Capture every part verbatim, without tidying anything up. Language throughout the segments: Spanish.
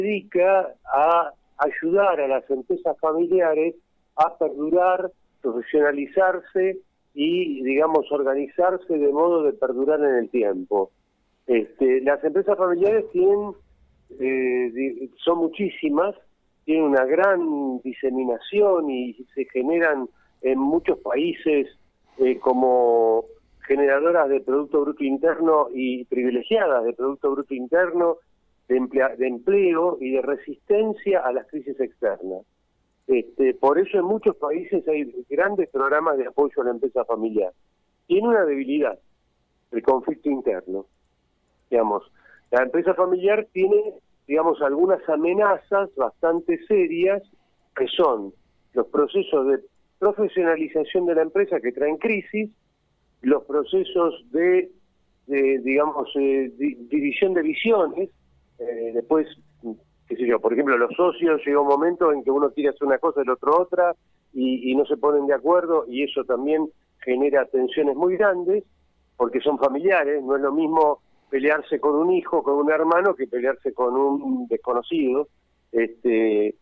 dedica a ayudar a las empresas familiares a perdurar, profesionalizarse y, digamos, organizarse de modo de perdurar en el tiempo. Este, las empresas familiares tienen, eh, son muchísimas, tienen una gran diseminación y se generan en muchos países eh, como generadoras de Producto Bruto Interno y privilegiadas de Producto Bruto Interno, de, emplea, de empleo y de resistencia a las crisis externas. Este, por eso en muchos países hay grandes programas de apoyo a la empresa familiar. Tiene una debilidad, el conflicto interno. Digamos, la empresa familiar tiene, digamos, algunas amenazas bastante serias, que son los procesos de profesionalización de la empresa que traen crisis, los procesos de, de digamos, eh, di, división de visiones, eh, después, qué sé yo, por ejemplo, los socios, llega un momento en que uno quiere hacer una cosa y el otro otra, y, y no se ponen de acuerdo, y eso también genera tensiones muy grandes, porque son familiares, no es lo mismo pelearse con un hijo, con un hermano, que pelearse con un desconocido. Este,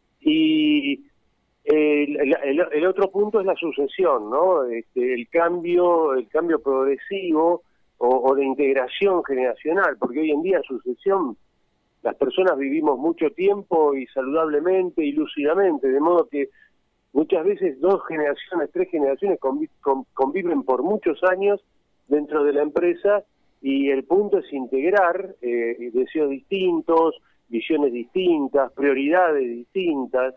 y el, el, el otro punto es la sucesión, ¿no? Este, el cambio, el cambio progresivo o, o de integración generacional, porque hoy en día sucesión, las personas vivimos mucho tiempo y saludablemente y lúcidamente, de modo que muchas veces dos generaciones, tres generaciones convi conviven por muchos años dentro de la empresa, y el punto es integrar eh, deseos distintos, visiones distintas, prioridades distintas,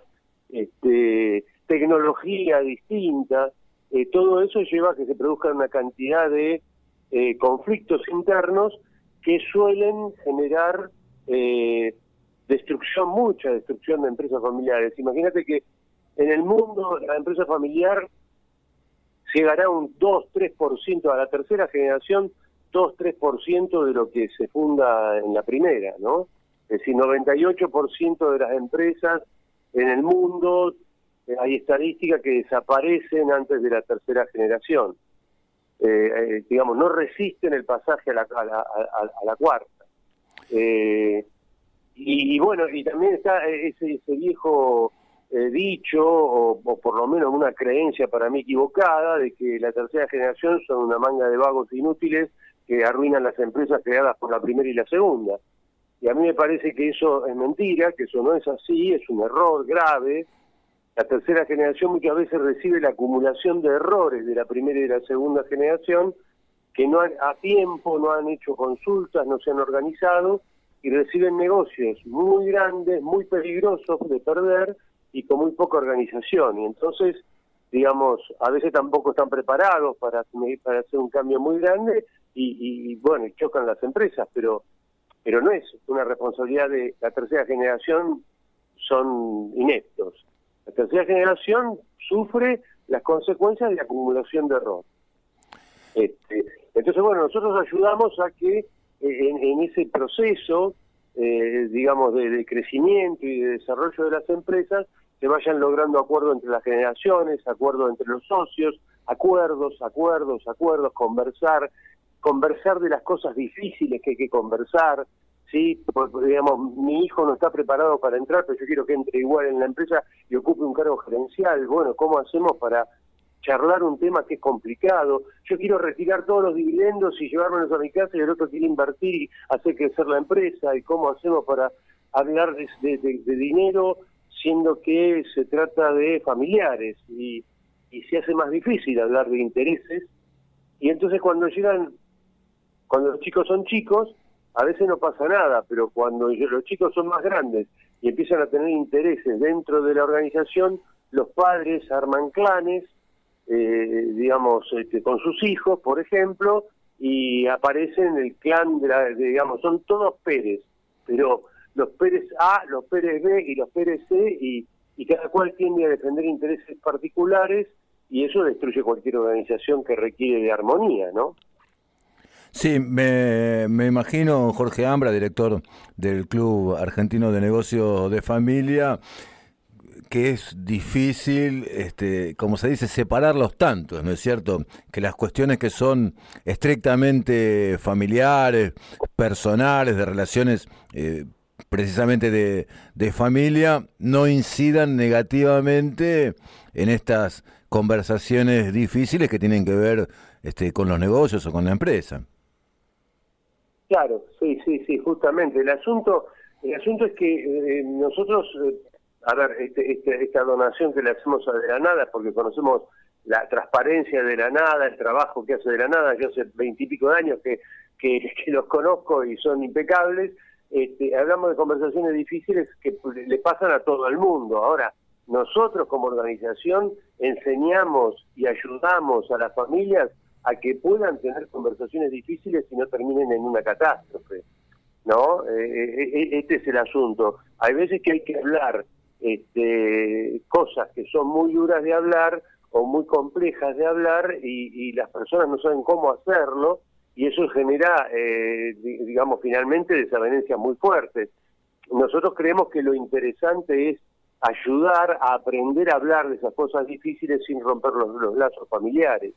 este, tecnología distinta. Eh, todo eso lleva a que se produzca una cantidad de eh, conflictos internos que suelen generar eh, destrucción, mucha destrucción de empresas familiares. Imagínate que en el mundo la empresa familiar llegará a un dos tres por ciento, a la tercera generación, dos tres por ciento de lo que se funda en la primera, ¿no? Es decir, noventa y ocho por ciento de las empresas en el mundo, eh, hay estadísticas que desaparecen antes de la tercera generación. Eh, eh, digamos, no resisten el pasaje a la, a la, a, a la cuarta. Eh, y, y bueno, y también está ese, ese viejo eh, dicho, o, o por lo menos una creencia para mí equivocada, de que la tercera generación son una manga de vagos inútiles que arruinan las empresas creadas por la primera y la segunda. Y a mí me parece que eso es mentira, que eso no es así, es un error grave. La tercera generación muchas veces recibe la acumulación de errores de la primera y de la segunda generación, que no han, a tiempo no han hecho consultas, no se han organizado, y reciben negocios muy grandes, muy peligrosos de perder, y con muy poca organización. Y entonces, digamos, a veces tampoco están preparados para, para hacer un cambio muy grande, y, y bueno, chocan las empresas, pero pero no es una responsabilidad de la tercera generación, son ineptos. La tercera generación sufre las consecuencias de la acumulación de error. Este, entonces, bueno, nosotros ayudamos a que eh, en, en ese proceso, eh, digamos, de, de crecimiento y de desarrollo de las empresas, se vayan logrando acuerdos entre las generaciones, acuerdos entre los socios, acuerdos, acuerdos, acuerdos, conversar, conversar de las cosas difíciles que hay que conversar, ¿sí? Porque, digamos, mi hijo no está preparado para entrar, pero yo quiero que entre igual en la empresa y ocupe un cargo gerencial. Bueno, ¿cómo hacemos para charlar un tema que es complicado? Yo quiero retirar todos los dividendos y llevármelos a mi casa, y el otro quiere invertir y hacer crecer la empresa. ¿Y cómo hacemos para hablar de, de, de, de dinero, siendo que se trata de familiares? Y, y se hace más difícil hablar de intereses. Y entonces cuando llegan, cuando los chicos son chicos, a veces no pasa nada, pero cuando los chicos son más grandes y empiezan a tener intereses dentro de la organización, los padres arman clanes, eh, digamos, este, con sus hijos, por ejemplo, y aparecen el clan de la, de, digamos, son todos Pérez, pero los Pérez A, los Pérez B y los Pérez C, y, y cada cual tiende a defender intereses particulares, y eso destruye cualquier organización que requiere de armonía, ¿no? Sí, me, me imagino, Jorge Ambra, director del Club Argentino de Negocios de Familia, que es difícil, este, como se dice, separar los tantos, ¿no es cierto? Que las cuestiones que son estrictamente familiares, personales, de relaciones eh, precisamente de, de familia, no incidan negativamente en estas conversaciones difíciles que tienen que ver este, con los negocios o con la empresa. Claro, sí, sí, sí, justamente. El asunto, el asunto es que eh, nosotros, eh, a ver, este, este, esta donación que le hacemos a De la Nada, porque conocemos la transparencia de La Nada, el trabajo que hace De la Nada, yo hace veintipico de años que, que, que los conozco y son impecables. Este, hablamos de conversaciones difíciles que le pasan a todo el mundo. Ahora, nosotros como organización enseñamos y ayudamos a las familias a que puedan tener conversaciones difíciles y no terminen en una catástrofe, ¿no? Eh, eh, este es el asunto. Hay veces que hay que hablar este, cosas que son muy duras de hablar o muy complejas de hablar y, y las personas no saben cómo hacerlo, y eso genera, eh, digamos, finalmente desavenencias muy fuertes. Nosotros creemos que lo interesante es ayudar a aprender a hablar de esas cosas difíciles sin romper los, los lazos familiares.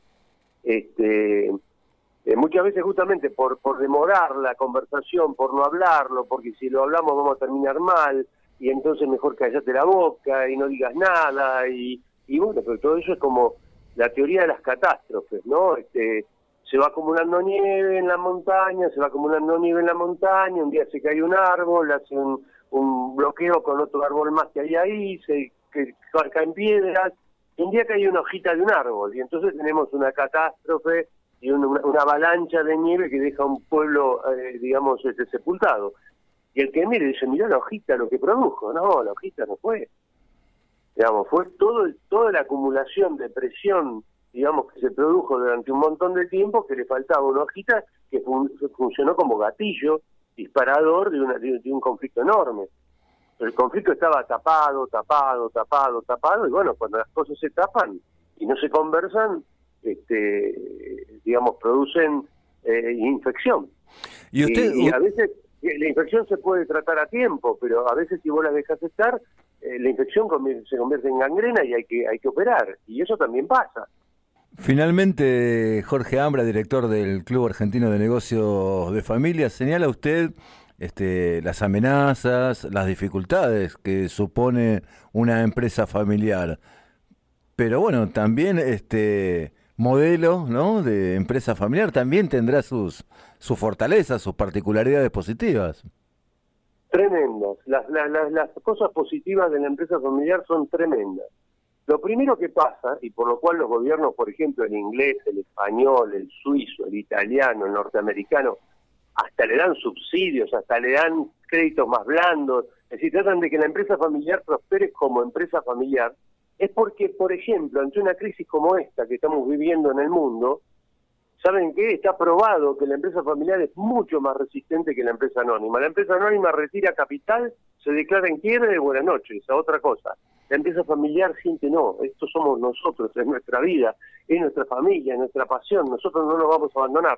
Este, eh, muchas veces justamente por, por demorar la conversación, por no hablarlo, porque si lo hablamos vamos a terminar mal, y entonces mejor callate la boca y no digas nada, y, y bueno, pero todo eso es como la teoría de las catástrofes, ¿no? Este, se va acumulando nieve en la montaña, se va acumulando nieve en la montaña, un día se cae un árbol, hace un, un bloqueo con otro árbol más que hay ahí, se que, caen piedras, un día cae una hojita de un árbol, y entonces tenemos una catástrofe y una, una avalancha de nieve que deja un pueblo, eh, digamos, este, sepultado. Y el que mire dice, mirá la hojita lo que produjo. No, la hojita no fue. Digamos, fue todo toda la acumulación de presión, digamos, que se produjo durante un montón de tiempo, que le faltaba una hojita que fun funcionó como gatillo disparador de, una, de, de un conflicto enorme. El conflicto estaba tapado, tapado, tapado, tapado, y bueno, cuando las cosas se tapan y no se conversan, este, digamos, producen eh, infección. Y, usted, y, y a veces la infección se puede tratar a tiempo, pero a veces si vos la dejas estar, eh, la infección se convierte en gangrena y hay que, hay que operar, y eso también pasa. Finalmente, Jorge Ambra, director del Club Argentino de Negocios de Familia, señala usted este, las amenazas, las dificultades que supone una empresa familiar. Pero bueno, también este modelo, ¿no?, de empresa familiar también tendrá sus, sus fortalezas, sus particularidades positivas. Tremendas. Las, las, las, las cosas positivas de la empresa familiar son tremendas. Lo primero que pasa, y por lo cual los gobiernos, por ejemplo, el inglés, el español, el suizo, el italiano, el norteamericano, hasta le dan subsidios, hasta le dan créditos más blandos, es decir, tratan de que la empresa familiar prospere como empresa familiar, es porque, por ejemplo, ante una crisis como esta que estamos viviendo en el mundo, ¿saben qué? Está probado que la empresa familiar es mucho más resistente que la empresa anónima. La empresa anónima retira capital, se declara en quiebra y buenas noches, a otra cosa. La empresa familiar siente, no, esto somos nosotros, es nuestra vida, es nuestra familia, es nuestra pasión, nosotros no nos vamos a abandonar.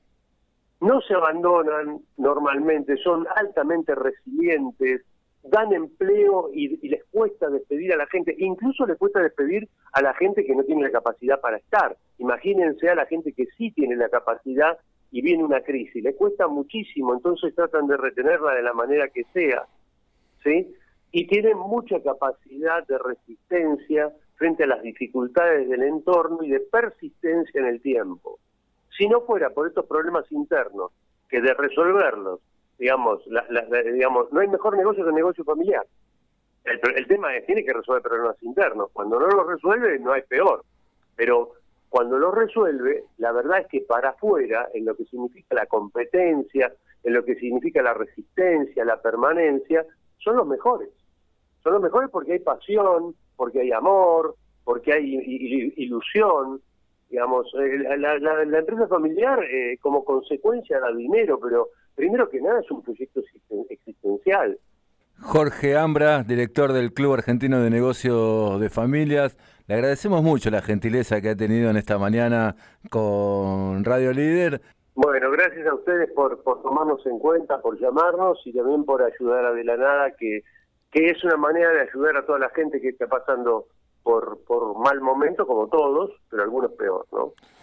No se abandonan normalmente, son altamente resilientes, dan empleo y, y les cuesta despedir a la gente, incluso les cuesta despedir a la gente que no tiene la capacidad para estar. Imagínense a la gente que sí tiene la capacidad y viene una crisis, les cuesta muchísimo, entonces tratan de retenerla de la manera que sea, ¿sí? Y tienen mucha capacidad de resistencia frente a las dificultades del entorno y de persistencia en el tiempo. Si no fuera por estos problemas internos, que de resolverlos, digamos, la, la, la, digamos, no hay mejor negocio que el negocio familiar. El, el tema es, tiene que resolver problemas internos. Cuando no los resuelve, no hay peor. Pero cuando los resuelve, la verdad es que para afuera, en lo que significa la competencia, en lo que significa la resistencia, la permanencia, son los mejores. Son los mejores porque hay pasión, porque hay amor, porque hay ilusión. Digamos, la, la, la empresa familiar eh, como consecuencia da dinero, pero primero que nada es un proyecto existencial. Jorge Ambra, director del Club Argentino de Negocios de Familias, le agradecemos mucho la gentileza que ha tenido en esta mañana con Radio Líder. Bueno, gracias a ustedes por, por tomarnos en cuenta, por llamarnos y también por ayudar a De la Nada, que, que es una manera de ayudar a toda la gente que está pasando por, por mal momento, como todos, pero algunos peor, ¿no?